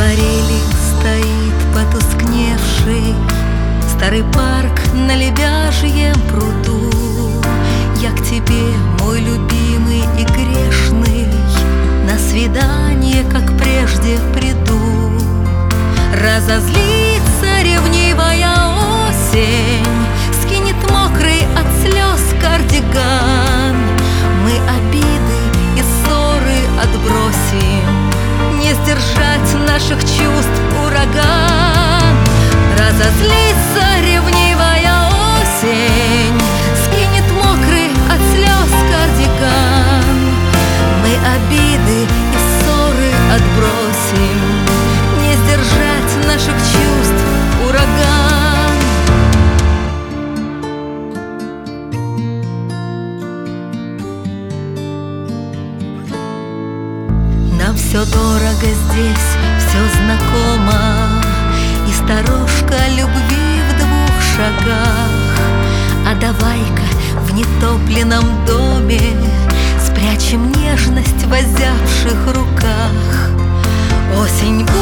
акварели стоит потускневший старый парк на Лебяжьем пруду. Я к тебе, мой любимый и грешный, на свидание, как прежде, приду. Разозлится ревнивая осень, скинет мокрый от слез кардиган. Мы обиды и ссоры отбросим, не сдержать наших чувств ураган. Разозлится ревнивая осень, скинет мокрый от слез кардиган. Мы обиды и ссоры отбросим, не сдержать наших чувств ураган. Нам все дорого здесь, все знакомо, и сторожка любви в 2 шагах. А давай-ка в нетопленном доме спрячем нежность в озябших руках. Осень